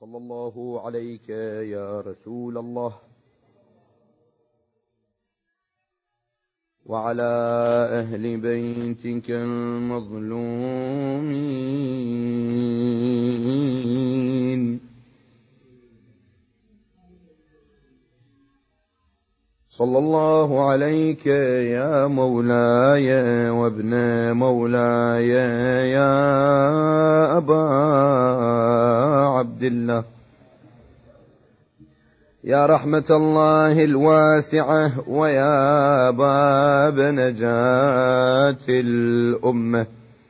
صلى الله عليك يا رسول الله وعلى أهل بيتك المظلومين صلى الله عليك يا مولاي وابن مولاي يا أبا عبد الله يا رحمة الله الواسعة ويا باب نجاة الأمة.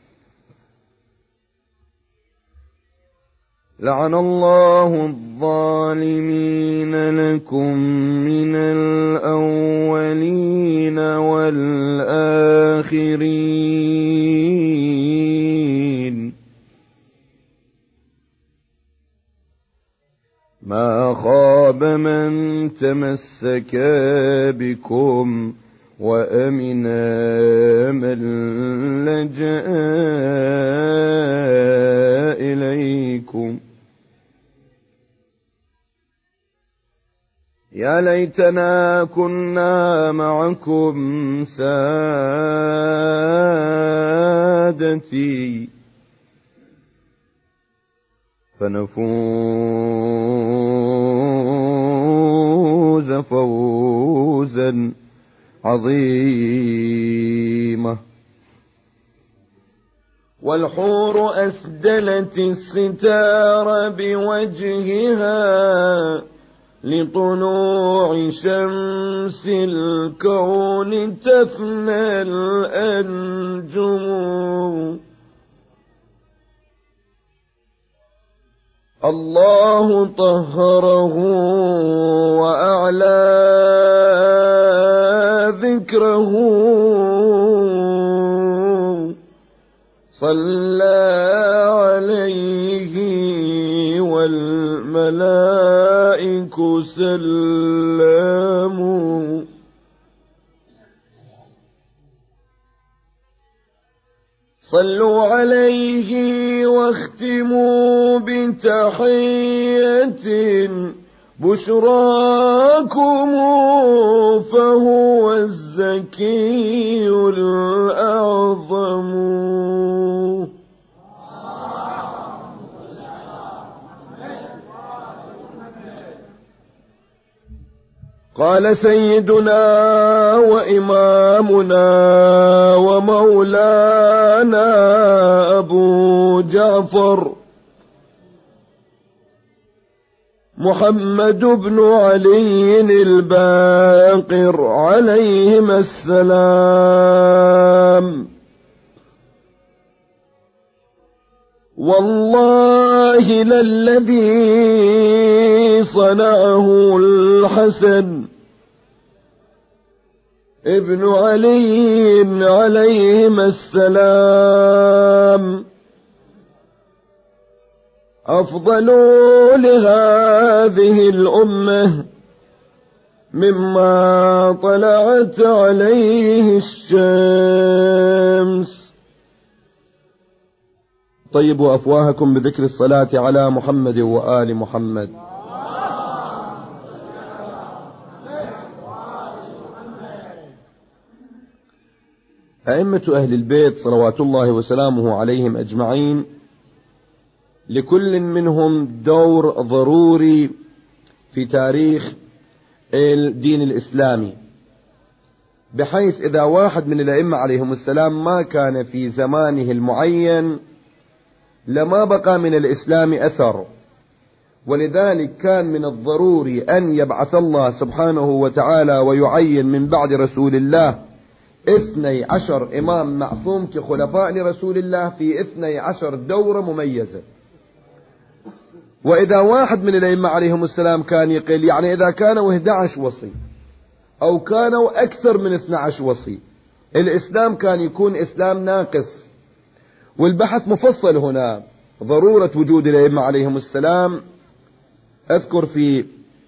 لعن الله الظالمين لكم من الأولين والآخرين ما خاب من تمسك بكم وأمن من لجأ إليكم. يا ليتنا كنا معكم سادتي فنفوز فوزا عظيما. والحور أسدلت الستار بوجهها لطلوع شمس الكون تفنى الأنجم. الله طهره وأعلى ذكره صلى عليه والملائك سلموا. صلوا عليه واختموا بتحية بشراكم فهو الزكي الأعظم. قال سيدنا وإمامنا ومولانا أبو جعفر محمد بن علي الباقر عليهما السلام: والله للذي صنعه الحسن ابن علي عليهما السلام أفضل لهذه الأمة مما طلعت عليه الشمس. طيبوا أفواهكم بذكر الصلاة على محمد وآل محمد. أئمة أهل البيت صلوات الله وسلامه عليهم أجمعين لكل منهم دور ضروري في تاريخ الدين الإسلامي، بحيث إذا واحد من الأئمة عليهم السلام ما كان في زمانه المعين لما بقى من الإسلام أثر. ولذلك كان من الضروري أن يبعث الله سبحانه وتعالى ويعين من بعد رسول الله 12 إمام معصوم كخلفاء لرسول الله في 12 دورة مميزة. وإذا واحد من الأئمة عليهم السلام كان يقل، يعني إذا كانوا 11 وصي أو كانوا أكثر من 12 وصي، الإسلام كان يكون إسلام ناقص. والبحث مفصل هنا ضرورة وجود الأئمة عليهم السلام. أذكر في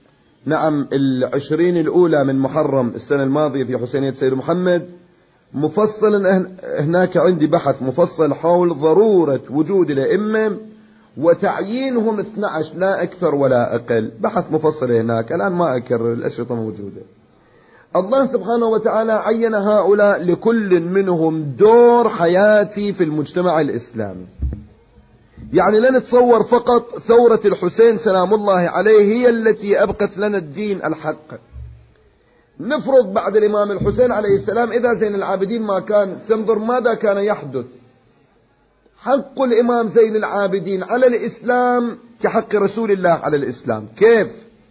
20 الأولى من محرم السنة الماضية في حسينية سيد محمد مفصلا هناك عندي بحث مفصل حول ضرورة وجود الأئمة وتعيينهم 12 لا أكثر ولا أقل. بحث مفصل هناك، الآن ما أكرر، الأشرطة موجودة. الله سبحانه وتعالى عين هؤلاء لكل منهم دور حياتي في المجتمع الإسلامي. يعني لا نتصور فقط ثورة الحسين سلام الله عليه هي التي أبقت لنا الدين الحق. نفرض بعد الإمام الحسين عليه السلام إذا زين العابدين ما كان، تنظر ماذا كان يحدث. حق الإمام زين العابدين على الإسلام كحق رسول الله على الإسلام. كيف؟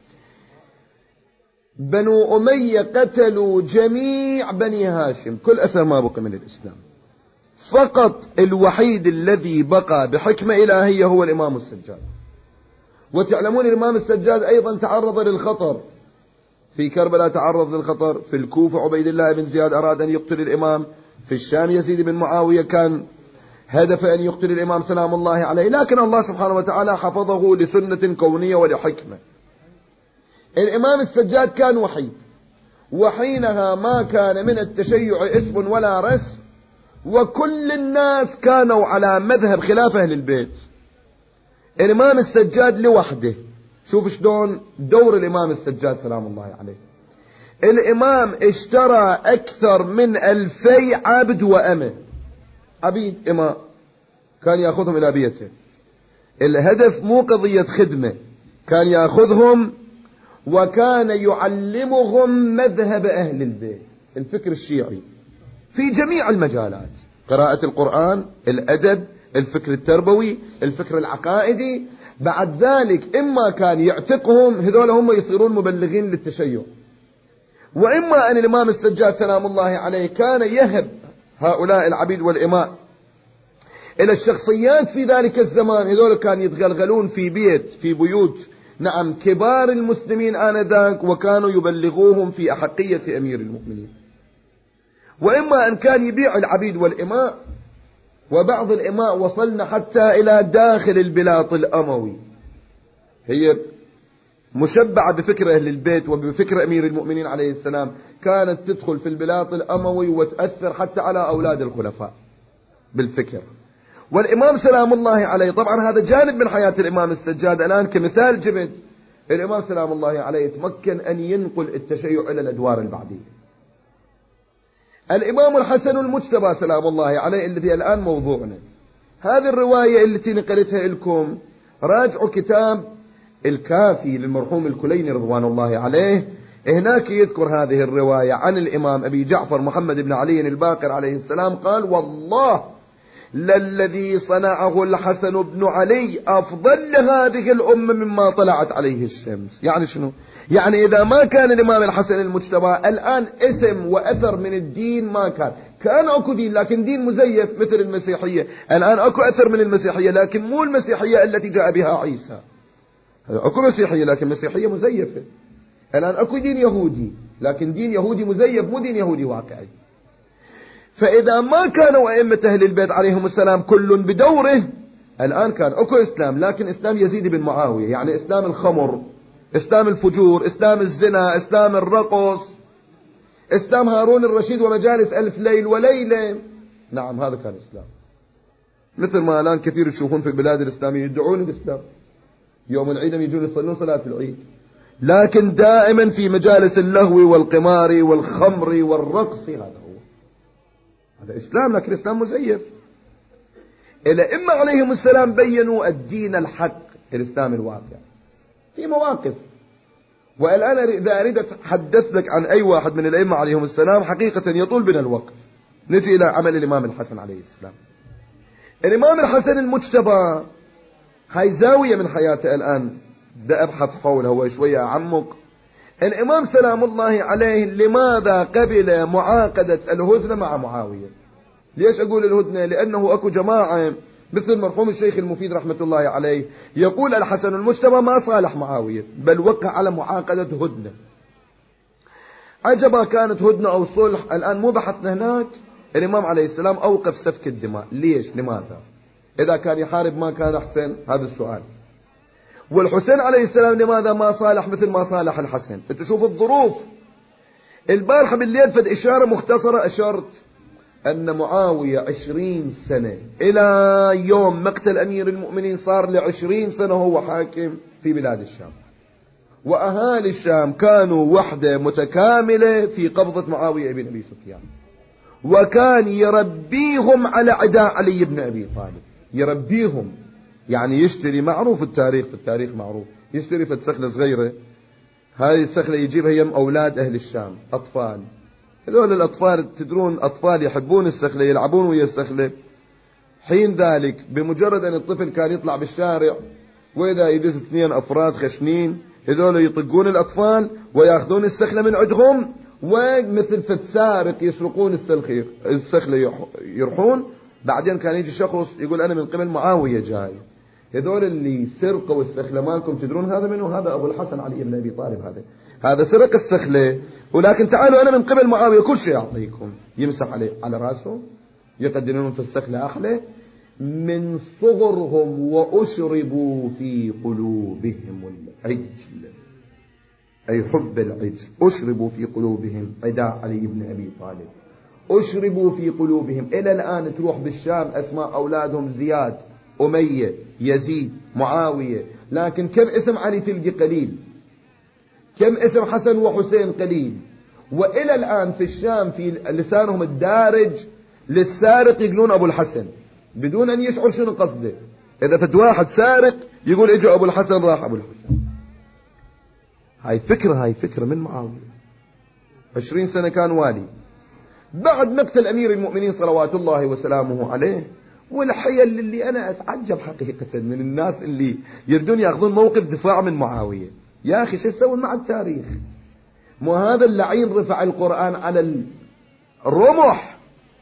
بنو أمية قتلوا جميع بني هاشم، كل أثر ما بقي من الإسلام. فقط الوحيد الذي بقى بحكمة إلهية هو الإمام السجاد. وتعلمون الإمام السجاد أيضا تعرض للخطر في كربلاء، تعرض للخطر في الكوفة، عبيد الله بن زياد أراد أن يقتل الإمام، في الشام يزيد بن معاوية كان هدف أن يقتل الإمام سلام الله عليه، لكن الله سبحانه وتعالى حفظه لسنة كونية ولحكمة. الإمام السجاد كان وحيد، وحينها ما كان من التشيع اسم ولا رسم، وكل الناس كانوا على مذهب خلاف أهل البيت. الإمام السجاد لوحده، شوف شلون دور الإمام السجاد سلام الله عليه. الإمام اشترى أكثر من 2000 عبد وأمة، عبيد إماء كان يأخذهم إلى بيته. الهدف مو قضية خدمة، كان يأخذهم وكان يعلمهم مذهب أهل البيت، الفكر الشيعي في جميع المجالات، قراءة القرآن، الأدب، الفكر التربوي، الفكر العقائدي. بعد ذلك إما كان يعتقهم، هذول هم يصيرون مبلغين للتشيع، وإما أن الإمام السجاد سلام الله عليه كان يهب هؤلاء العبيد والإماء إلى الشخصيات في ذلك الزمان. هذول كان يتغلغلون في بيوت نعم كبار المسلمين آنذاك، وكانوا يبلغوهم في أحقية أمير المؤمنين. وإما أن كان يبيع العبيد والإماء، وبعض الإماء وصلنا حتى إلى داخل البلاط الأموي، هي مشبعة بفكر أهل البيت وبفكر أمير المؤمنين عليه السلام، كانت تدخل في البلاط الأموي وتأثر حتى على أولاد الخلفاء بالفكر. والإمام سلام الله عليه، طبعا هذا جانب من حياة الإمام السجاد. الآن كمثال جبت، الإمام سلام الله عليه تمكن أن ينقل التشيع إلى الأدوار البعدية. الإمام الحسن المجتبى سلام الله عليه الذي الآن موضوعنا، هذه الرواية التي نقلتها لكم، راجعوا كتاب الكافي للمرحوم الكليني رضوان الله عليه، هناك يذكر هذه الرواية عن الإمام أبي جعفر محمد بن علي الباقر عليه السلام قال: والله للذي صنعه الحسن بن علي أفضل لهذه الأمة مما طلعت عليه الشمس. يعني شنو؟ يعني إذا ما كان الإمام الحسن المجتبى الآن اسم وأثر من الدين، ما كان أكو دين لكن دين مزيف مثل المسيحية. الآن أكو أثر من المسيحية لكن مو المسيحية التي جاء بها عيسى. أكو مسيحية لكن مسيحية مزيفة. الآن أكو دين يهودي لكن دين يهودي مزيف، مو دين يهودي واقعي. فإذا ما كانوا أئمة أهل البيت عليهم السلام كل بدوره، الآن كان أكو إسلام لكن إسلام يزيد بن معاوية، يعني إسلام الخمر، إسلام الفجور، إسلام الزنا، إسلام الرقص، إسلام هارون الرشيد ومجالس ألف ليل وليلة. نعم هذا كان إسلام. مثل ما الآن كثير تشوفون في البلاد الإسلامية يدعون الإسلام، يوم العيد يجون يصلون صلاة العيد، لكن دائما في مجالس اللهو والقمار والخمر والرقص. هذا إسلام لكن إسلام مزيف. الأئمة عليهم السلام بينوا الدين الحق، الإسلام الواقع في مواقف. والآن إذا أريد أتحدث لك عن أي واحد من الأئمة عليهم السلام حقيقة يطول بنا الوقت. نجي إلى عمل الإمام الحسن عليه السلام. الإمام الحسن المجتبى هاي زاوية من حياته الآن بدأ أبحث حولها وشوية أعمق. الإمام سلام الله عليه لماذا قبل معاقدة الهدنة مع معاوية؟ ليش أقول الهدنة؟ لأنه أكو جماعة مثل مرحوم الشيخ المفيد رحمة الله عليه يقول الحسن المجتبى ما صالح معاوية بل وقع على معاقدة هدنة. عجبا كانت هدنة أو صلح، الآن مو بحثنا هناك. الإمام عليه السلام أوقف سفك الدماء. ليش؟ لماذا؟ إذا كان يحارب ما كان أحسن؟ هذا السؤال. والحسين عليه السلام لماذا ما صالح مثل ما صالح الحسن؟ تشوف الظروف. البارحة بالليل فد إشارة مختصرة أشرت أن معاوية 20 سنة إلى يوم مقتل أمير المؤمنين صار ل20 سنة هو حاكم في بلاد الشام، وأهالي الشام كانوا وحدة متكاملة في قبضة معاوية بن أبي سفيان، وكان يربيهم على عداء علي بن أبي طالب، يربيهم. يعني يشتري، معروف التاريخ، في التاريخ معروف، يشتري في سخلة صغيرة، هذه السخلة يجيبها يم أولاد أهل الشام، أطفال. هذول الأطفال تدرون أطفال يحبون السخلة، يلعبون ويا السخلة. حين ذلك بمجرد أن الطفل كان يطلع بالشارع وإذا يدز 2 أفراد خشنين، هذول يطقون الأطفال ويأخذون السخلة من عندهم، ومثل فتسارق يسرقون السخلة يرحون. بعدين كان يجي شخص يقول أنا من قبل معاوية جاي. هذول اللي سرقوا السخلة مالكم تدرون هذا منه؟ هذا أبو الحسن علي بن أبي طالب، هذا سرق السخلة، ولكن تعالوا أنا من قبل معاوية كل شيء أعطيكم. يمسح على رأسه، يقدرون في السخلة أحلى. من صغرهم وأشربوا في قلوبهم العجل، أي حب العجل، أشربوا في قلوبهم عداء علي بن أبي طالب، أشربوا في قلوبهم. إلى الآن تروح بالشام أسماء أولادهم زياد، أمية، يزيد، معاوية، لكن كم اسم علي تلقي قليل، كم اسم حسن وحسين قليل. وإلى الآن في الشام في لسانهم الدارج للسارق يقولون أبو الحسن بدون أن يشعر شنو قصده. إذا فت واحد سارق يقول إجا أبو الحسن، راح أبو الحسن. هاي فكرة من معاوية. 20 سنة كان والي. بعد مقتل أمير المؤمنين صلوات الله وسلامه عليه، والحيل اللي أنا أتعجب حقيقة من الناس اللي يردون يأخذون موقف دفاع من معاوية. يا أخي شو يسوون مع التاريخ؟ مو هذا اللعين رفع القرآن على الرمح،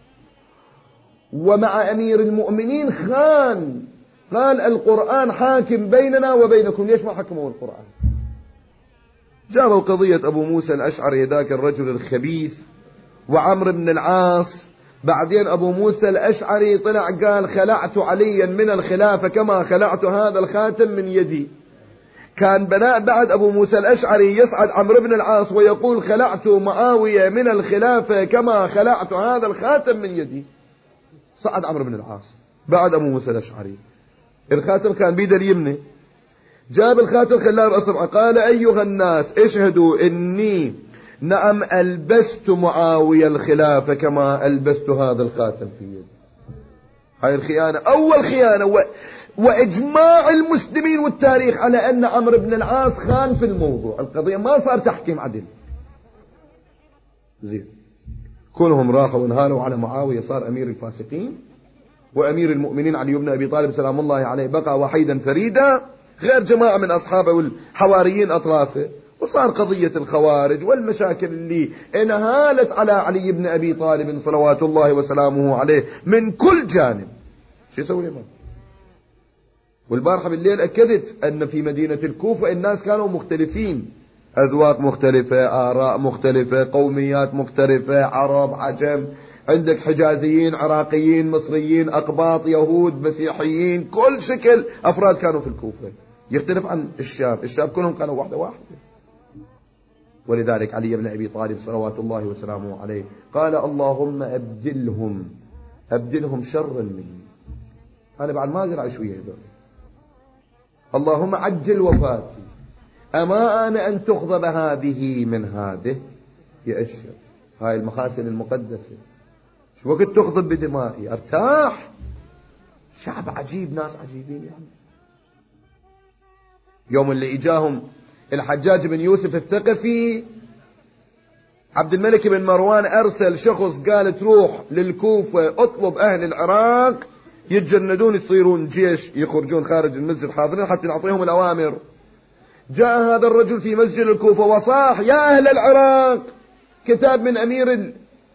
ومع أمير المؤمنين خان، قال القرآن حاكم بيننا وبينكم. ليش ما حكموا القرآن؟ جابوا قضية أبو موسى الأشعري ذاك الرجل الخبيث وعمرو بن العاص. بعدين أبو موسى الأشعري طلع قال خلعت عليا من الخلافة كما خلعت هذا الخاتم من يدي. كان بناء بعد أبو موسى الأشعري يصعد عمرو بن العاص ويقول خلعت معاوية من الخلافة كما خلعت هذا الخاتم من يدي. صعد عمرو بن العاص بعد أبو موسى الأشعري، الخاتم كان بيده اليمنى، جاب الخاتم خلاه بأصبعه، قال أيها الناس اشهدوا إني نعم ألبست معاوية الخلافة كما ألبست هذا الخاتم في يدي. هاي الخيانة، أول خيانة، وإجماع المسلمين والتاريخ على أن عمرو بن العاص خان في الموضوع. القضية ما صار تحكيم عدل. زين، كلهم راحوا وانهالوا على معاوية، صار أمير الفاسقين، وأمير المؤمنين علي بن أبي طالب سلام الله عليه بقى وحيدا فريدا غير جماعة من أصحابه والحواريين أطرافه. وصار قضية الخوارج والمشاكل اللي انهالت على علي بن أبي طالب صلوات الله وسلامه عليه من كل جانب. شو يسوي الإمام؟ والبارحة بالليل أكدت أن في مدينة الكوفة الناس كانوا مختلفين، أذواق مختلفة، آراء مختلفة، قوميات مختلفة، عرب، عجم، عندك حجازيين، عراقيين، مصريين، أقباط، يهود، مسيحيين، كل شكل أفراد كانوا في الكوفة. يختلف عن الشام كلهم كانوا واحدة. ولذلك علي بن أبي طالب صلوات الله وسلامه عليه قال اللهم أبدلهم شرا مني. أنا بعد ما أقدر أعيش ويا هذول. اللهم عجل وفاتي، أما أنا أن تغضب هذه من هذه. يأشر هاي المخاسن المقدسة، شو وقت تغضب بدمائي أرتاح. شعب عجيب، ناس عجيبين يعني. يوم اللي إجاهم الحجاج بن يوسف الثقفي، عبد الملك بن مروان أرسل شخص قال تروح للكوفة اطلب أهل العراق يتجندون، يصيرون جيش، يخرجون خارج المسجد حاضرين حتى نعطيهم الأوامر. جاء هذا الرجل في مسجد الكوفة وصاح يا أهل العراق، كتاب من أمير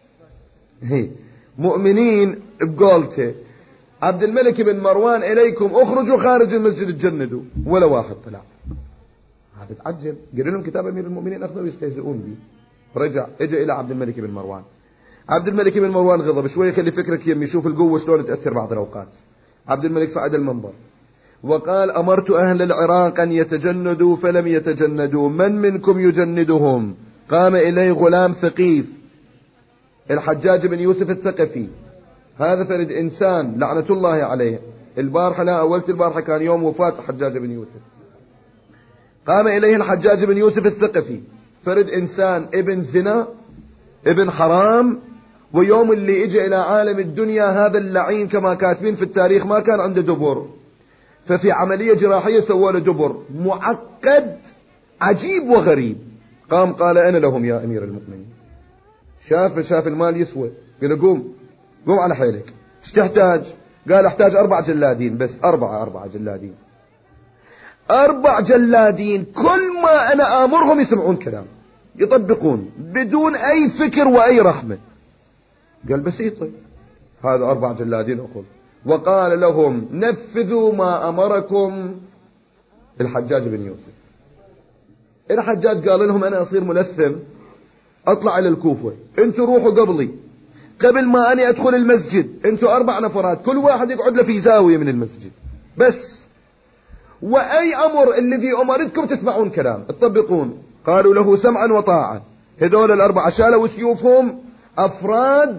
المؤمنين بقولته عبد الملك بن مروان إليكم اخرجوا خارج المسجد تجندوا. ولا واحد طلع. هذا تعجب، قال لهم كتاب أمير المؤمنين أخذوا يستهزئون به. رجع اجى إلى عبد الملك بن مروان. عبد الملك بن مروان غضب شوي، خلي فكرك يمي، شوف القوة شلون تأثر بعض الأوقات. عبد الملك صعد المنبر وقال أمرت أهل العراق أن يتجندوا فلم يتجندوا، من منكم يجندهم؟ قام إليه غلام ثقيف الحجاج بن يوسف الثقفي، هذا فرد إنسان لعنة الله عليه. البارحة، لا أولت البارحة، كان يوم وفاة الحجاج بن يوسف. قام إليه الحجاج بن يوسف الثقفي، فرد إنسان ابن زنا، ابن حرام، ويوم اللي اجى إلى عالم الدنيا هذا اللعين كما كاتبين في التاريخ ما كان عنده دبر، ففي عملية جراحية سووا له دبر معقد عجيب وغريب. قام قال أنا لهم يا أمير المؤمنين. شاف المال يسوى، قال قوم على حيلك، ايش تحتاج؟ قال احتاج 4 جلادين بس. 4 جلادين، 4 جلادين، كل ما أنا آمرهم يسمعون كلام، يطبقون بدون أي فكر وأي رحمة. قال بسيطة، هذا 4 جلادين أخذ. وقال لهم نفذوا ما أمركم الحجاج بن يوسف. الحجاج قال لهم أنا أصير ملثم، أطلع إلى الكوفة، أنتوا روحوا قبلي، قبل ما أنا أدخل المسجد أنتوا 4 نفرات، كل واحد يقعد له في زاوية من المسجد بس، وأي أمر الذي أمرتكم تسمعون كلام تطبقون. قالوا له سمعا وطاعة. هذول ال4 شالوا سيوفهم، أفراد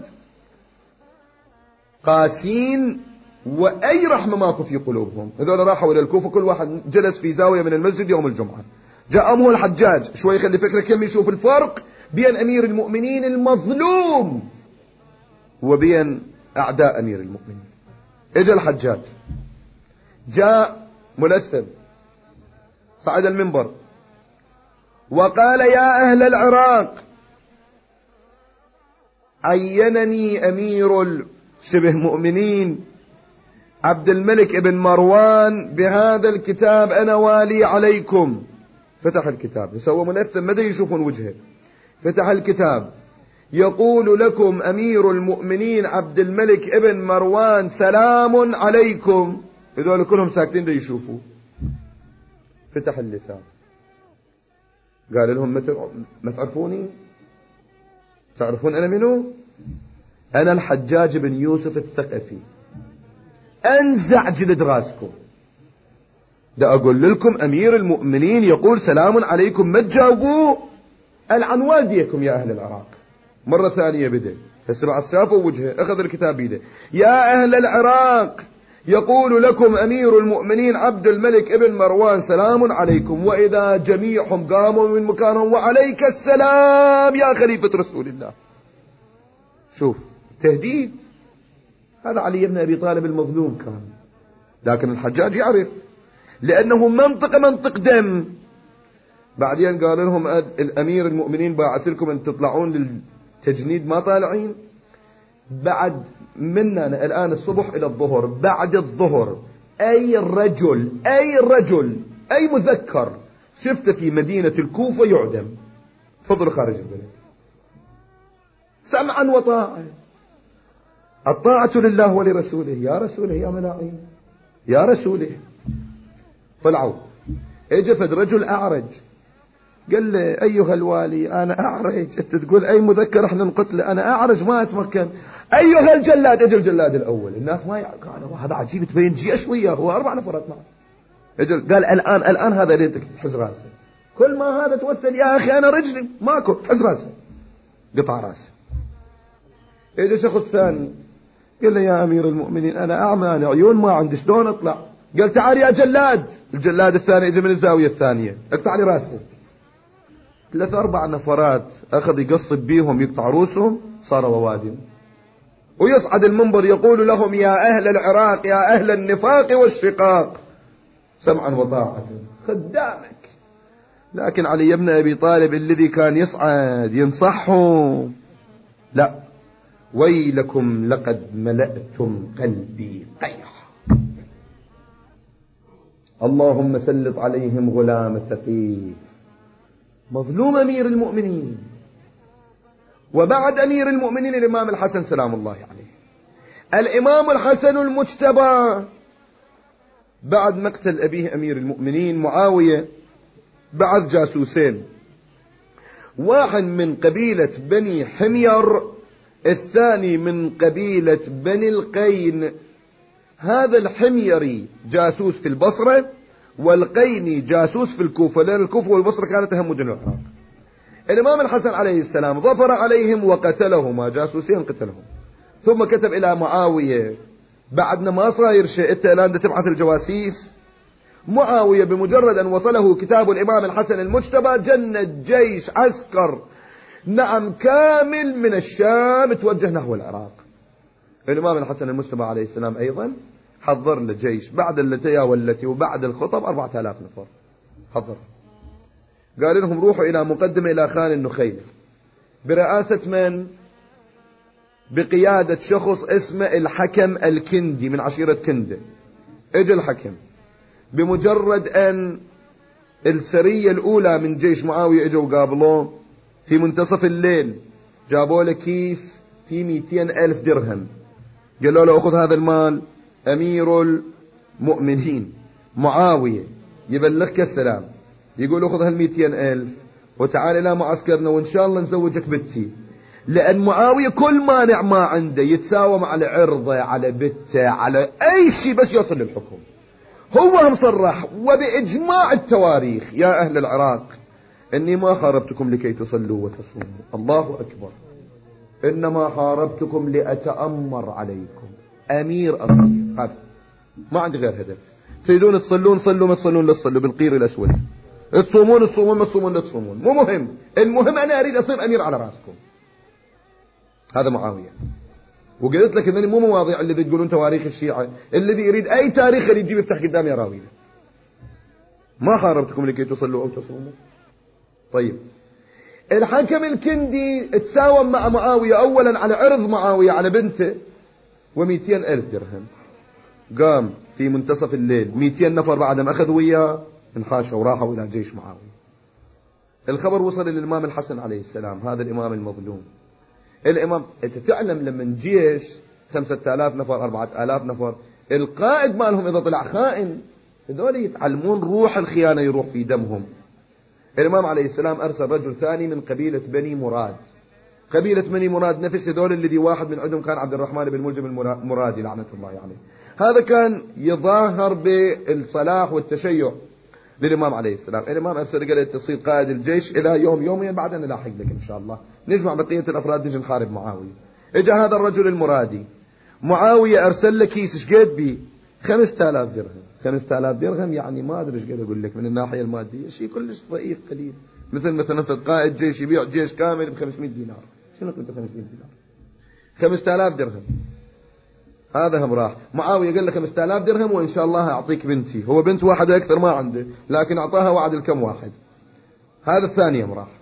قاسين وأي رحمة ماكو في قلوبهم. هذول راحوا إلى الكوفة، كل واحد جلس في زاوية من المسجد يوم الجمعة. جاء أمه الحجاج، شوي يخلي فكرة كم يشوف الفرق بين أمير المؤمنين المظلوم وبين أعداء أمير المؤمنين. اجى الحجاج، جاء ملثم، صعد المنبر وقال يا أهل العراق، عينني أمير شبه مؤمنين عبد الملك ابن مروان بهذا الكتاب، أنا والي عليكم. فتح الكتاب، سوى ملثم مدى يشوفون وجهه، فتح الكتاب، يقول لكم أمير المؤمنين عبد الملك ابن مروان سلام عليكم. هذول كلهم ساكتين دا يشوفوا. فتح اللسان، قال لهم ما تعرفوني؟ تعرفون أنا منو؟ أنا الحجاج بن يوسف الثقفي، أنزع جلد راسكم. دا أقول لكم أمير المؤمنين يقول سلام عليكم، ما تجاوبوه، ألعن والديكم يا أهل العراق. مرة ثانية بدأ، هسه بعد شافوا وجهه، أخذ الكتاب بيده، يا أهل العراق، يقول لكم أمير المؤمنين عبد الملك ابن مروان سلام عليكم. وإذا جميعهم قاموا من مكانهم وعليك السلام يا خليفة رسول الله. شوف تهديد، هذا علي بن أبي طالب المظلوم كان، لكن الحجاج يعرف لأنه منطق دم. بعدين قال لهم الأمير المؤمنين باعث لكم أن تطلعون للتجنيد، ما طالعين بعد منا الآن الصبح إلى الظهر، بعد الظهر أي رجل أي مذكر شفته في مدينة الكوفة يعدم. تفضل خارج البلد، سمعا وطاعة، الطاعة لله ولرسوله. يا رسوله يا ملاعين يا رسوله. طلعوا، اجى فد رجل أعرج، قال له أيها الوالي أنا أعرج، أنت تقول أي مذكر احنا نقتله، أنا أعرج ما أتمكن. أيها الجلاد، أجى الجلاد الأول، الناس ما قالوا هذا عجيب، تبين جيش وياه، هو 4 نفرات معه. قال الآن هذا ريتك تحز راسه، كل ما هذا توسل يا أخي أنا رجلي ماكو، حز راسه، قطع راسه. اجى شخص ثاني قال له يا أمير المؤمنين أنا أعمى، أنا عيون ما عندي، شلون أطلع؟ قال تعال يا جلاد. الجلاد الثاني اجى من الزاوية الثانية، اقطع لي راسه. 3-4 نفرات أخذ يقصب بيهم، يقطع روسهم، صاروا ووادم. ويصعد المنبر يقول لهم يا أهل العراق، يا أهل النفاق والشقاق، سمعا وطاعة، خدامك. لكن علي بن أبي طالب الذي كان يصعد ينصحهم، لا، ويلكم لقد ملأتم قلبي قيح، اللهم سلط عليهم غلام ثقيف. مظلوم أمير المؤمنين. وبعد أمير المؤمنين الإمام الحسن سلام الله عليه، الإمام الحسن المجتبى، بعد مقتل أبيه أمير المؤمنين معاوية بعث جاسوسين، واحد من قبيلة بني حمير، الثاني من قبيلة بني القين. هذا الحميري جاسوس في البصرة، والقيني جاسوس في الكوفة، لأن الكوفة والبصرة كانت أهم مدن العراق. الإمام الحسن عليه السلام ظفر عليهم وقتلهما، جاسوسين قتلهم. ثم كتب إلى معاوية بعدنا ما صاير شيء، أنت الآن تبعث الجواسيس. معاوية بمجرد أن وصله كتاب الإمام الحسن المجتبى جند جيش عسكر نعم كامل من الشام توجه نحو العراق. الإمام الحسن المجتبى عليه السلام أيضا حضر له جيش بعد اللتيا والتي وبعد الخطب 4000 نفر حضر. قال لهم روحوا إلى مقدمة إلى خان النخيلة برئاسة من؟ بقيادة شخص اسمه الحكم الكندي من عشيرة كندة. اجى الحكم بمجرد أن السرية الأولى من جيش معاوية اجوا قابلوه في منتصف الليل، جابوا له كيس في 200,000 درهم، قالوا له أخذ هذا المال، أمير المؤمنين معاوية يبلغك السلام، يقول أخذ هال200,000 وتعال إلى معسكرنا وإن شاء الله نزوجك بنتي. لأن معاوية كل مانع ما عنده يتساوم على عرضه على بنته على أي شيء بس يوصل للحكم. هو مصرح وبإجماع التواريخ يا أهل العراق إني ما حاربتكم لكي تصلوا وتصوموا، الله أكبر، إنما حاربتكم لأتأمر عليكم أمير أصيل. هذا ما عندي غير هدف. تريدون تصلون صلوا، ما تصلون لا تصلوا بالقير الأسود، تصومون تصومون، ما تصومون لا تصومون، مو مهم، المهم أنا أريد أصير أمير على رأسكم. هذا معاوية. وقلت لك إنني مو مواضيع الذي تقولون تواريخ الشيعة، الذي يريد أي تاريخ اللي يجيب يفتح قدامي يراويه. ما حاربتكم لكي تصلوا أو تصوموا. طيب الحكم الكندي تساوم مع معاوية أولا على عرض معاوية على بنته و200,000 درهم. قام في منتصف الليل 200 نفر بعد ما أخذوا وياه انحاشوا وراحوا إلى جيش معاوية. الخبر وصل للإمام الحسن عليه السلام، هذا الإمام المظلوم. الإمام أنت تعلم لما جيش 5,000 نفر 4,000 نفر القائد مالهم إذا طلع خائن هذول يتعلمون روح الخيانة يروح في دمهم. الإمام عليه السلام أرسل رجل ثاني من قبيلة بني مراد. قبيلة بني مراد نفس هذول الذي واحد من عندهم كان عبد الرحمن بن ملجم المرادي لعنة الله عليه. هذا كان يظاهر بالصلاح والتشيع للإمام عليه السلام. الإمام أرسل قال تصير قائد الجيش إلى يوم يومين بعدين نلاحق لك إن شاء الله، نجمع بقية الأفراد نجي نحارب معاوية. إجا هذا الرجل المرادي، معاوية أرسل له كيس ايش قد بيه 5,000 درهم. 5,000 درهم يعني ما أدري ايش قد أقول لك من الناحية المادية، شيء كلش ضئيل قليل. مثلا قائد جيش يبيع جيش كامل ب500 دينار، شنو قلت 500 دينار؟ 5,000 درهم. هذا هم راح معاوية قال له 5,000 درهم وإن شاء الله أعطيك بنتي. هو بنت واحدة أكثر ما عنده، لكن أعطاها وعد الكم واحد. هذا الثاني هم راح.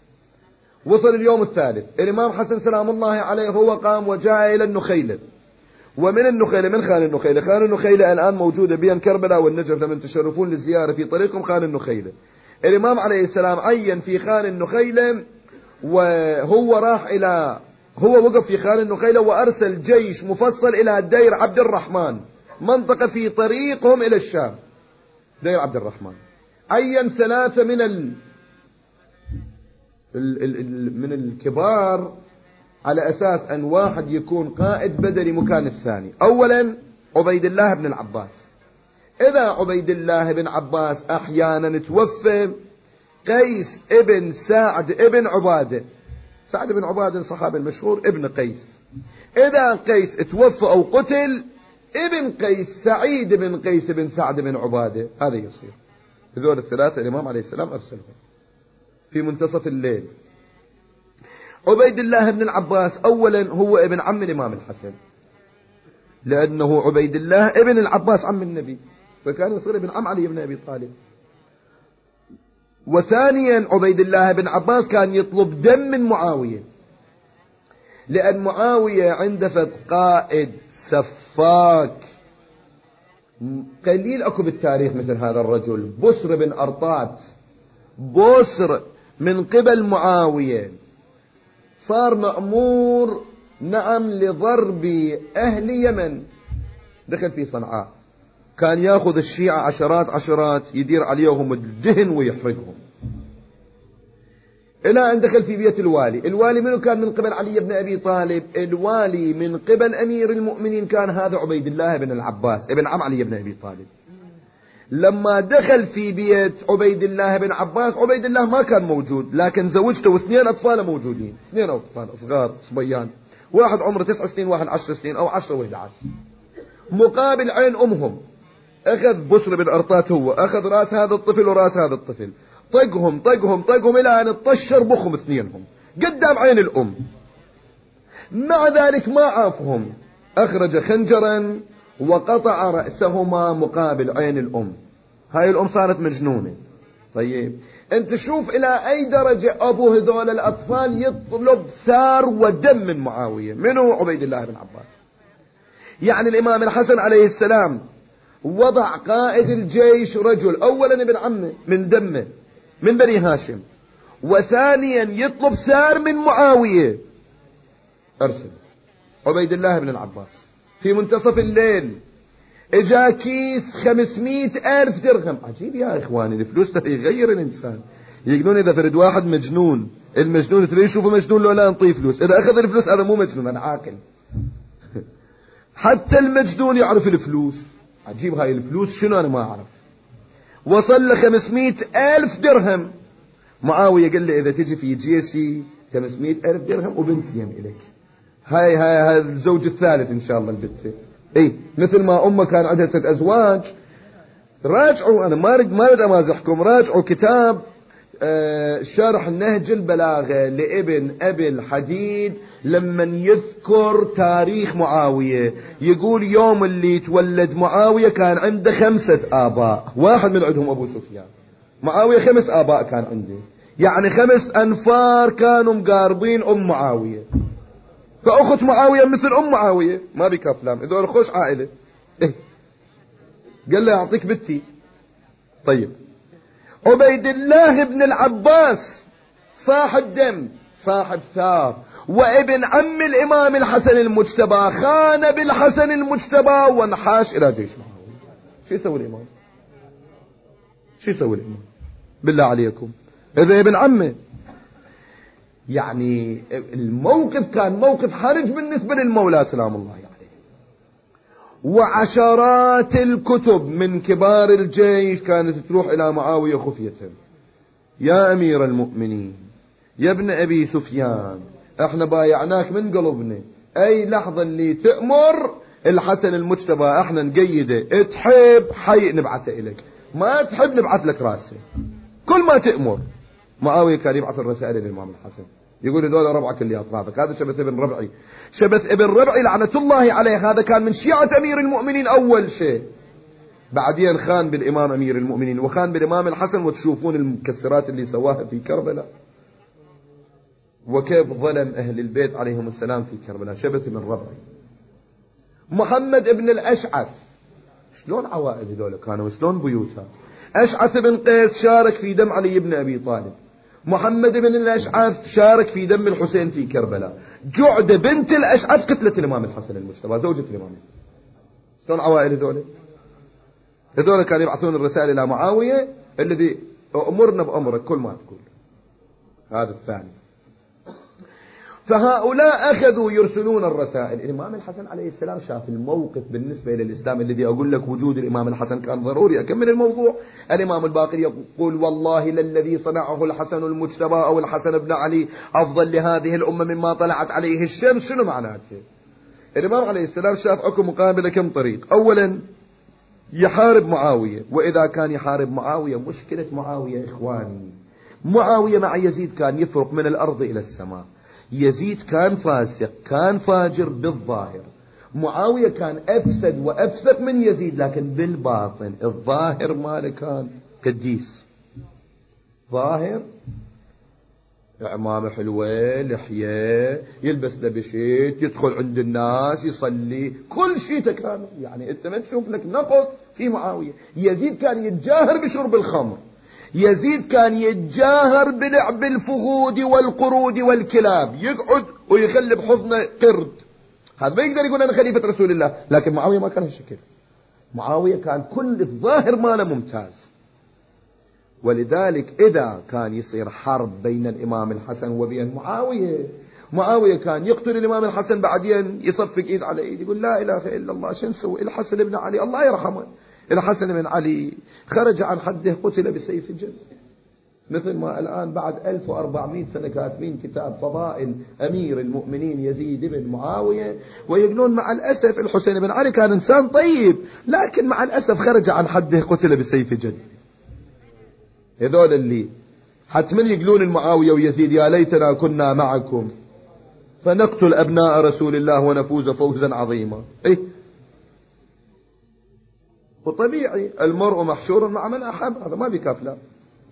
وصل اليوم الثالث، الإمام حسن سلام الله عليه هو قام وجاء إلى النخيلة. ومن النخيلة من خان النخيلة؟ خان النخيلة الآن موجودة بين كربلاء والنجف، لمن تشرفون للزيارة في طريقكم خان النخيلة. الإمام عليه السلام عين في خان النخيلة، وهو راح إلى هو وقف في خان النخيلة وأرسل جيش مفصل إلى دير عبد الرحمن، منطقة في طريقهم إلى الشام. دير عبد الرحمن عين 3 من الكبار على أساس أن واحد يكون قائد بدني مكان الثاني. أولا عبيد الله بن العباس. إذا عبيد الله بن عباس أحيانا توفى، قيس ابن سعد ابن عبادة، سعد بن عبادة الصحابي المشهور ابن قيس، إذا قيس توفى أو قتل ابن قيس سعيد بن قيس بن سعد بن عبادة، هذا يصير. هذول الثلاثة الإمام عليه السلام أرسلهم في منتصف الليل. عبيد الله بن العباس أولا هو ابن عم الإمام الحسن، لأنه عبيد الله ابن العباس عم النبي، فكان يصير ابن عم علي بن أبي طالب. وثانيا عبيد الله بن عباس كان يطلب دم من معاوية، لأن معاوية عنده فد قائد سفاك قليل أكو بالتاريخ مثل هذا الرجل، بسر بن أرطات. بسر من قبل معاوية صار مأمور نعم لضرب أهل يمن، دخل في صنعاء، كان ياخذ الشيعة عشرات يدير عليهم الدهن ويحرقهم، إلى أن دخل في بيت الوالي. الوالي منه كان من قبل علي بن أبي طالب، الوالي من قبل أمير المؤمنين كان هذا عبيد الله بن العباس ابن عم علي بن أبي طالب. لما دخل في بيت عبيد الله بن عباس، عبيد الله ما كان موجود، لكن زوجته واثنين أطفال موجودين، اثنين أطفال صغار صبيان، واحد عمره 9 سنين واحد 10 سنين أو 10 و11. مقابل عين أمهم أخذ بسر بالأرطات، هو أخذ رأس هذا الطفل وراس هذا الطفل، طقهم طقهم طقهم إلى أن تطشر بخهم اثنينهم قدام عين الأم. مع ذلك ما عافهم، أخرج خنجرا وقطع رأسهما مقابل عين الأم. هاي الأم صارت مجنونة. طيب انت شوف إلى أي درجة أبو هذول الأطفال يطلب ثار ودم من معاوية. منو؟ عبيد الله بن عباس. يعني الإمام الحسن عليه السلام وضع قائد الجيش رجل أولا ابن عمه من دمه من بني هاشم، وثانيا يطلب ثار من معاوية. أرسل عبيد الله بن العباس في منتصف الليل اجا كيس 500,000 درهم. عجيب يا إخواني، الفلوس ترى يغير الإنسان. يقولون إذا فرد واحد مجنون، المجنون ترى يشوفه مجنون لو لا نطيه فلوس، إذا أخذ الفلوس هذا مو مجنون، أنا عاقل. حتى المجنون يعرف الفلوس. عجيب هاي الفلوس شنو أنا ما أعرف. وصل ل 500,000 درهم. معاوية قال لي إذا تجي في جيشي 500,000 درهم وبنت يم إليك. هاي الزوج الثالث إن شاء الله البنت. إيه مثل ما أمه كان عندها 6 أزواج. راجعوا، أنا ما أريد أمازحكم، راجعوا كتاب شرح نهج البلاغة لابن أبي الحديد لما يذكر تاريخ معاوية. يقول يوم اللي تولد معاوية كان عنده 5 آباء، واحد من عندهم أبو سفيان. معاوية 5 آباء كان عنده، يعني 5 أنفار كانوا مقاربين أم معاوية. فأخت معاوية مثل أم معاوية، ما بك أفلام، إذا خوش عائلة. إيه قال له أعطيك بنتي. طيب عبيد الله بن العباس صاحب دم صاحب ثار وابن عم الإمام الحسن المجتبى، خان بالحسن المجتبى وانحاش إلى جيش معاوية. شو يسوي الإمام؟ شو يسوي الإمام بالله عليكم إذا ابن عمه؟ يعني الموقف كان موقف حرج بالنسبة للمولى سلام الله عليه. وعشرات الكتب من كبار الجيش كانت تروح إلى معاوية خفية. يا أمير المؤمنين، يا ابن أبي سفيان، احنا بايعناك من قلبنا، أي لحظة اللي تأمر الحسن المجتبى احنا نقيده، تحب حي نبعثه إليك، ما تحب نبعث لك راسه، كل ما تأمر. معاوية كان يبعث الرسائل للإمام الحسن، يقول هذول ربعك اللي أطرافك. هذا شبث ابن ربعي، شبث ابن ربعي لعنة الله عليه، هذا كان من شيعة أمير المؤمنين أول شيء، بعدين خان بالإمام أمير المؤمنين وخان بالإمام الحسن. وتشوفون المكسرات اللي سواها في كربلاء وكيف ظلم أهل البيت عليهم السلام في كربلاء. شبث ابن ربعي. محمد ابن الأشعث، شلون عوائل هذول كانوا، شلون بيوتها. أشعث بن قيس شارك في دم علي بن أبي طالب. محمد بن الأشعث شارك في دم الحسين في كربلاء. جعدة بنت الأشعث قتلت الإمام الحسن المجتبى زوجة الإمام. شلون عوائل هذول؟ هذول كانوا يبعثون الرسائل إلى معاوية الذي أمرنا بأمرك كل ما تقول. هذا الثاني. فهؤلاء أخذوا يرسلون الرسائل. الإمام الحسن عليه السلام شاف الموقف بالنسبة إلى الإسلام الذي أقول لك وجود الإمام الحسن كان ضروري. أكمل الموضوع. الإمام الباقر يقول والله للذي صنعه الحسن المجتبى أو الحسن بن علي أفضل لهذه الأمة مما طلعت عليه الشمس. شنو معناته؟ الإمام عليه السلام شاف أكو مقابلة كم طريق. أولا يحارب معاوية، وإذا كان يحارب معاوية مشكلة معاوية إخواني، معاوية مع يزيد كان يفرق من الأرض إلى السماء. يزيد كان فاسق كان فاجر بالظاهر، معاوية كان أفسد وأفسق من يزيد لكن بالباطن الظاهر ماله كان قديس. ظاهر عمامة حلوة، لحية، يلبس لبشيت، يدخل عند الناس، يصلي، كل شيء تكامل. يعني انت ما تشوف لك نقص في معاوية. يزيد كان يتجاهر بشرب الخمر، يزيد كان يتجاهر بلعب الفهود والقرود والكلاب، يقعد ويخلي بحضنه قرد. هذا ما يقدر يقول أنا خليفة رسول الله. لكن معاوية ما كان هالشكل. معاوية كان كل الظاهر ماله ممتاز. ولذلك إذا كان يصير حرب بين الإمام الحسن وبين معاوية كان يقتل الإمام الحسن بعدين يصفق إيد على إيد يقول لا إله إلا الله، شو نسوي؟ الحسن ابن علي الله يرحمه الحسن بن علي خرج عن حده، قتل بسيف الجد، مثل ما الآن بعد 1400 سنة كاتبين كتاب فضائل أمير المؤمنين يزيد بن معاوية، ويقولون مع الأسف الحسين بن علي كان إنسان طيب، لكن مع الأسف خرج عن حده، قتل بسيف جد. هذول اللي حتمن يقولون المعاوية ويزيد يا ليتنا كنا معكم فنقتل أبناء رسول الله ونفوز فوزا عظيما. إيه؟ وطبيعي المرء محشور مع من أحب، هذا ما بيكاف لا.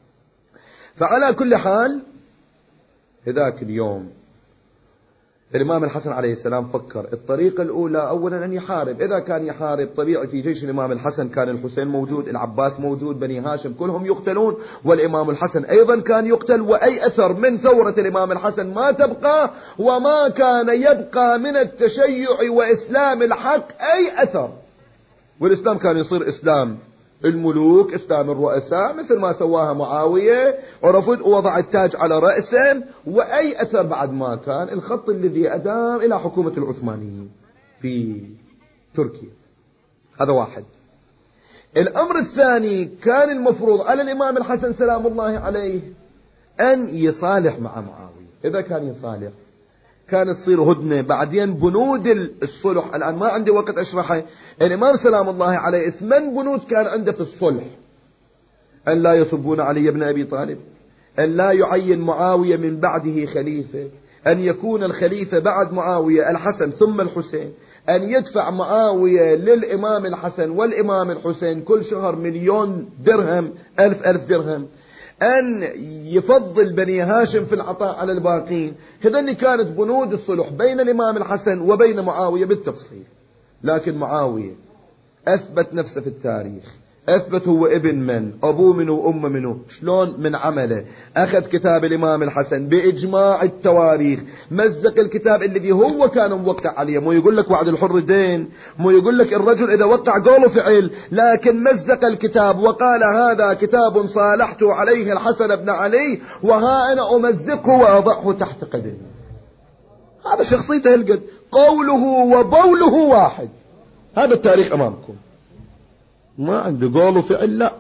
فعلى كل حال هذاك اليوم الإمام الحسن عليه السلام فكر الطريقة الأولى أولا أن يحارب. إذا كان يحارب طبيعي في جيش الإمام الحسن كان الحسين موجود، العباس موجود، بني هاشم كلهم يقتلون، والإمام الحسن أيضا كان يقتل، وأي أثر من ثورة الإمام الحسن ما تبقى، وما كان يبقى من التشيع وإسلام الحق أي أثر. والإسلام كان يصير إسلام الملوك، إسلام الرؤساء، مثل ما سواها معاوية، ورفض ووضع التاج على رأسه، وأي أثر بعد ما كان الخط الذي أدام إلى حكومة العثمانيين في تركيا. هذا واحد. الأمر الثاني كان المفروض على الإمام الحسن سلام الله عليه أن يصالح مع معاوية. إذا كان يصالح كانت تصير هدنة، بعدين بنود الصلح. الآن ما عندي وقت أشرحه. الإمام سلام الله عليه 8 بنود كان عنده في الصلح: أن لا يصبون علي بن أبي طالب، أن لا يعين معاوية من بعده خليفة، أن يكون الخليفة بعد معاوية الحسن ثم الحسين، أن يدفع معاوية للإمام الحسن والإمام الحسين كل شهر 1,000,000 درهم، 1000 درهم، أن يفضل بني هاشم في العطاء على الباقين. هذني كانت بنود الصلح بين الإمام الحسن وبين معاوية بالتفصيل. لكن معاوية أثبت نفسه في التاريخ، أثبت هو ابن من، أبوه منه وأمه منه. شلون؟ من عمله. أخذ كتاب الإمام الحسن بإجماع التواريخ، مزق الكتاب الذي هو كان موقع عليه. مو يقول لك وعد الحر دين، مو يقول لك الرجل إذا وقع قول فعل، لكن مزق الكتاب وقال هذا كتاب صالحت عليه الحسن بن علي، وها أنا أمزقه وأضعه تحت قدمي. هذا شخصيته القد، قوله وبوله واحد. هذا التاريخ أمامكم، ما عنده قول وفعل. لا،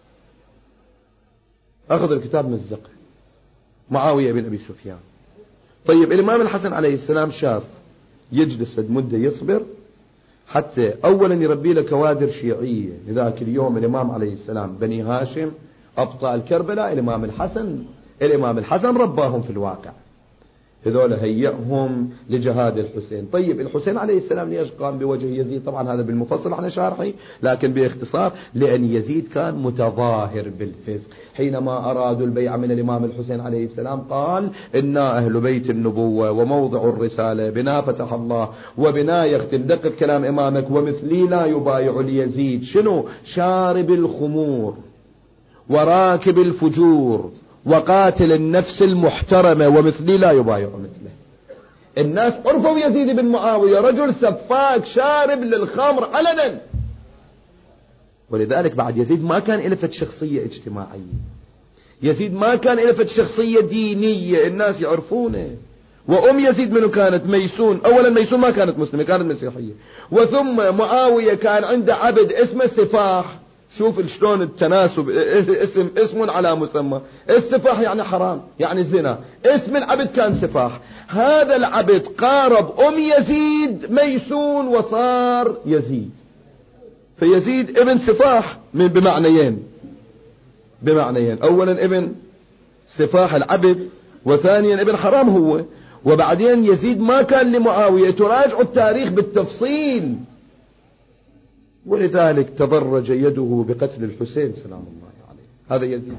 أخذ الكتاب مزقه. معاوية بن أبي سفيان. طيب الإمام الحسن عليه السلام شاف يجلس مدة يصبر حتى أولا يربي له كوادر شيعية. لذلك اليوم الإمام عليه السلام بني هاشم أبطال كربلاء، الإمام الحسن رباهم في الواقع. هذول هيئهم لجهاد الحسين. طيب الحسين عليه السلام ليش قام بوجه يزيد؟ طبعا هذا بالمفصل عن شارحي، لكن باختصار لأن يزيد كان متظاهر بالفسق. حينما أرادوا البيعة من الإمام الحسين عليه السلام قال: إنا أهل بيت النبوة وموضع الرسالة، بنا فتح الله وبنا يختم. دقق كلام إمامك: ومثلي لا يبايع ليزيد. شنو؟ شارب الخمور وراكب الفجور وقاتل النفس المحترمة، ومثلي لا يبايع مثله. الناس عرفوا يزيد بن معاوية رجل سفاك شارب للخمر علنا. ولذلك بعد يزيد ما كان إلفت شخصية اجتماعية، يزيد ما كان إلفت شخصية دينية الناس يعرفونه. وأم يزيد منه كانت ميسون. أولا ميسون ما كانت مسلمة، كانت مسيحية. وثم معاوية كان عنده عبد اسمه سفاح. شوف شلون التناسب، اسم على مسمى. السفاح يعني حرام، يعني زنا. اسم العبد كان سفاح. هذا العبد قارب أم يزيد ميسون وصار يزيد. فيزيد ابن سفاح من بمعنيين. أولا ابن سفاح العبد، وثانيا ابن حرام هو. وبعدين يزيد ما كان لمعاوية، تراجعوا التاريخ بالتفصيل. ولذلك تضرج يده بقتل الحسين سلام الله عليه. هذا يزيد.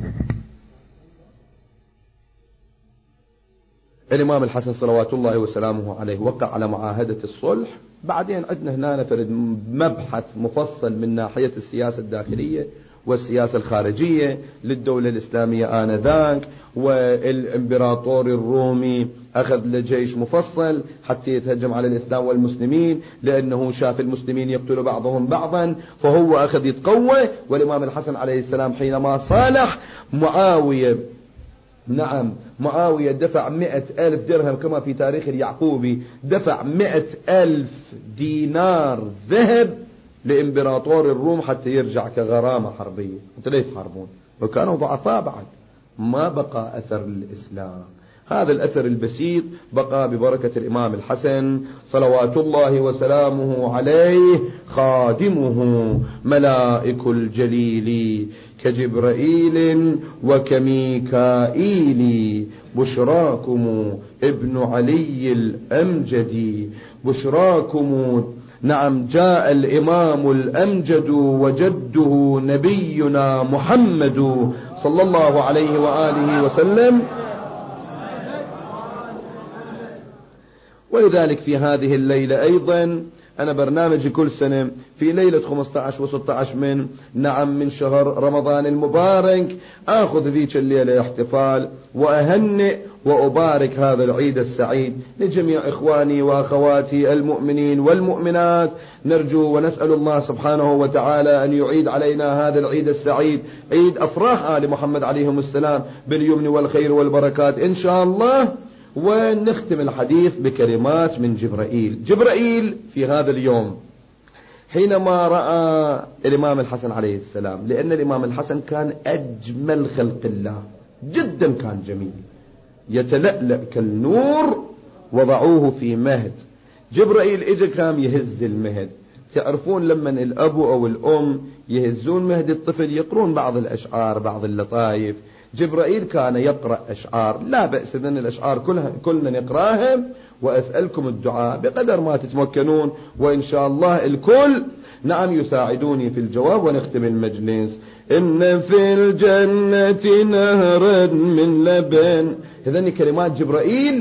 الإمام الحسن صلوات الله وسلامه عليه وقع على معاهدة الصلح. بعدين عندنا هنا نفرد مبحث مفصل من ناحية السياسة الداخلية والسياسة الخارجية للدولة الإسلامية آنذاك. والإمبراطور الرومي أخذ لجيش مفصل حتى يتهجم على الإسلام والمسلمين، لأنه شاف المسلمين يقتل بعضهم بعضا، فهو أخذ يتقوى. والإمام الحسن عليه السلام حينما صالح معاوية، نعم معاوية دفع 100,000 درهم كما في تاريخ اليعقوبي، دفع 100,000 دينار ذهب لإمبراطور الروم حتى يرجع كغرامة حربية. أنت ليه تحاربون؟ وكانوا ضعفاء بعد، ما بقى أثر للإسلام. هذا الأثر البسيط بقى ببركة الإمام الحسن صلوات الله وسلامه عليه، خادمه ملائك الجليل كجبرائيل وكميكائيل. بشراكم ابن علي الأمجد، بشراكم. نعم، جاء الإمام الأمجد وجده نبينا محمد صلى الله عليه وآله وسلم. ولذلك في هذه الليلة أيضا أنا برنامجي كل سنة في ليلة 15 و16 من شهر رمضان المبارك آخذ ذيك الليلة احتفال وأهنئ وأبارك هذا العيد السعيد لجميع إخواني وأخواتي المؤمنين والمؤمنات. نرجو ونسأل الله سبحانه وتعالى أن يعيد علينا هذا العيد السعيد، عيد أفراح آل محمد عليهم السلام، باليمن والخير والبركات إن شاء الله. ونختم الحديث بكلمات من جبرائيل. جبرائيل في هذا اليوم حينما رأى الإمام الحسن عليه السلام، لأن الإمام الحسن كان أجمل خلق الله، جدا كان جميل، يتلألأ كالنور، وضعوه في مهد. جبرائيل إجا كان يهز المهد. تعرفون لما الأب أو الأم يهزون مهد الطفل يقرون بعض الأشعار بعض اللطائف. جبرائيل كان يقرأ أشعار، لا بأس إذن الأشعار كلنا نقراها، وأسألكم الدعاء بقدر ما تتمكنون، وإن شاء الله الكل نعم يساعدوني في الجواب ونختم المجلس. إن في الجنة نهرا من لبن. هذين كلمات جبرائيل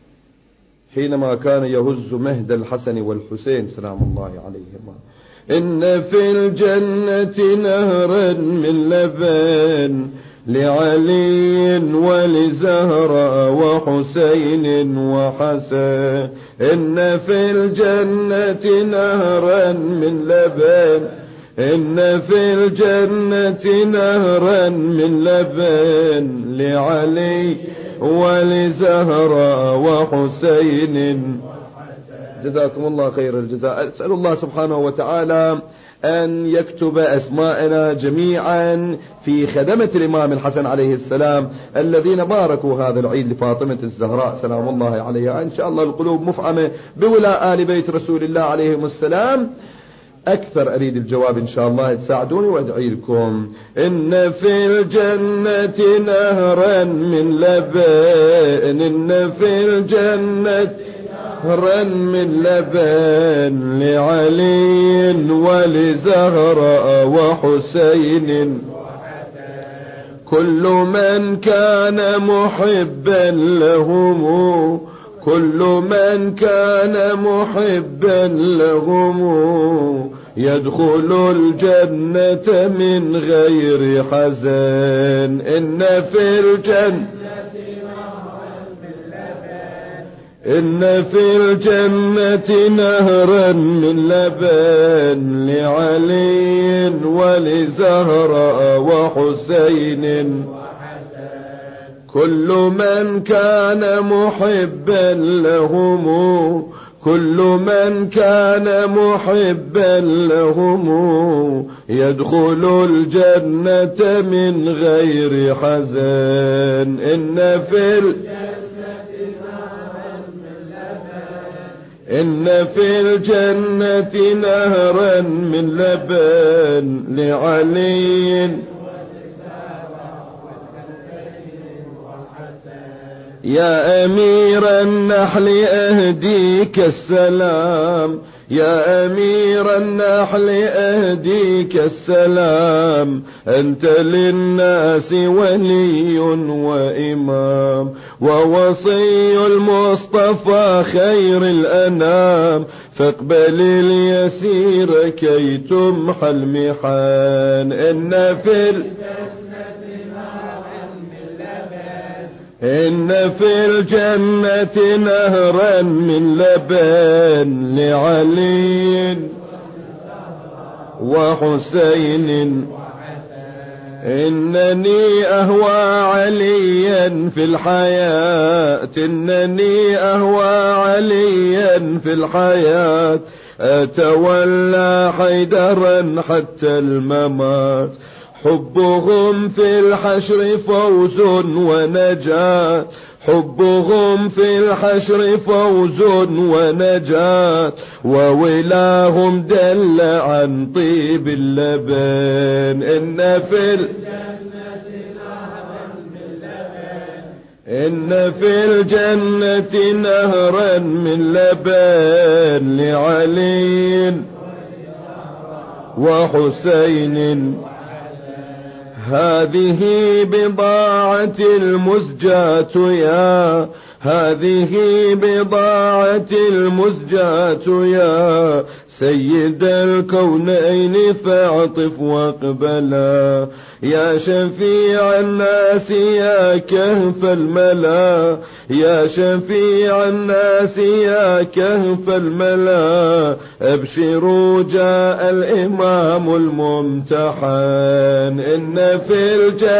حينما كان يهز مهد الحسن والحسين سلام الله عليهما. إن في الجنة نهرا من لبن لعلي ولزهراء وحسين وحسن. إن في الجنة نهرا من لبن، إن في الجنة نهرا من لبن لعلي ولزهراء وحسين. جزاكم الله خير الجزاء. أسأل الله سبحانه وتعالى أن يكتب أسماءنا جميعا في خدمة الإمام الحسن عليه السلام الذين باركوا هذا العيد لفاطمة الزهراء سلام الله عليها. إن شاء الله القلوب مفعمة بولاء آل بيت رسول الله عليهم السلام. أكثر أريد الجواب إن شاء الله، تساعدوني وأدعي لكم. إن في الجنة نهرا من لبن، إن في الجنة نهرا من لبن لعلي ولزهراء وحسين. كل من كان محبا لهم، كل من كان محبا لهم يدخل الجنة من غير حزن. إن في الجنة، إن في الجنة نهرا من لبن لعلي ولزهراء وحسين. كل من كان محبا لهم، كل من كان محبا لهم يدخل الجنة من غير حزن. إن في إن في الجنة نهرا من لبن لعلي. يا أمير النحل أهديك السلام، يا أمير النحل أهديك السلام. أنت للناس ولي وإمام، ووصي المصطفى خير الأنام. فاقبل اليسير كي تمحى المحان. إن في الجنة نهرا من لبن لعلي وحسين. إنني أهوى عليا في الحياة، إنني أهوى عليا في الحياة. أتولى حيدرا حتى الممات. حبهم في الحشر فوز ونجاة، حبهم في الحشر فوز ونجاة، وولاهم دل عن طيب اللبن. إن في الجنة نهرا من لبن لعلي وحسين. هذه بضاعة المزجاة يا، هذه بضاعة المزجاة يا سيد الكونين، فاعطف واقبلا. يا شفيع الناس يا كهف الملا، يا شفيع الناس يا كهف الملا. ابشروا جاء الإمام الممتحن. إن في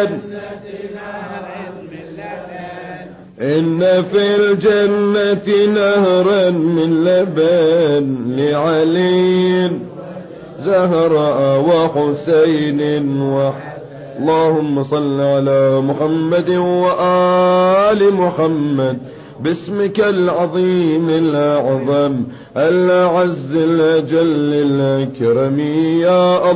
الجنة نهرا من لبن لعلي زهراء وحسين اللهم صل على محمد وآل محمد باسمك العظيم الأعظم الأعز الأجل الأكرم. يا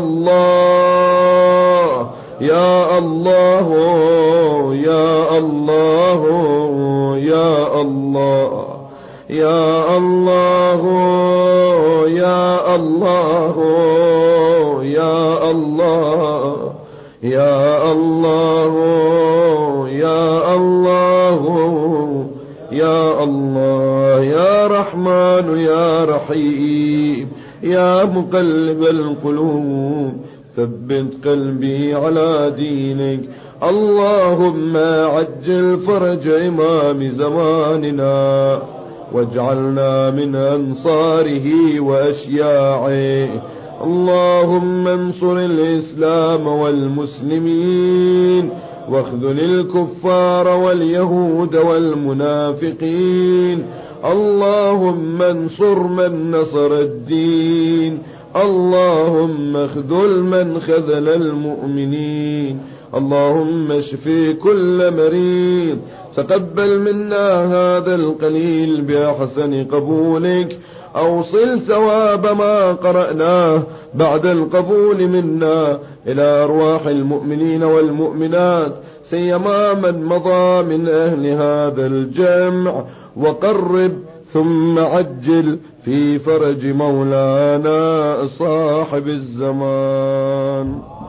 الله يا الله يا الله يا الله يا الله يا الله يا الله يا الله يا الله يا الله. يا رحمن يا رحيم يا مقلب القلوب ثبت قلبي على دينك. اللهم عجل فرج إمام زماننا واجعلنا من أنصاره وأشياعه. اللهم انصر الإسلام والمسلمين واخذل الكفار واليهود والمنافقين. اللهم انصر من نصر الدين، اللهم اخذل من خذل المؤمنين. اللهم اشف كل مريض. تقبل منا هذا القليل بأحسن قبولك. أوصل ثواب ما قرأناه بعد القبول منا إلى أرواح المؤمنين والمؤمنات، سيما من مضى من أهل هذا الجمع. وقرب ثم عجل في فرج مولانا صاحب الزمان.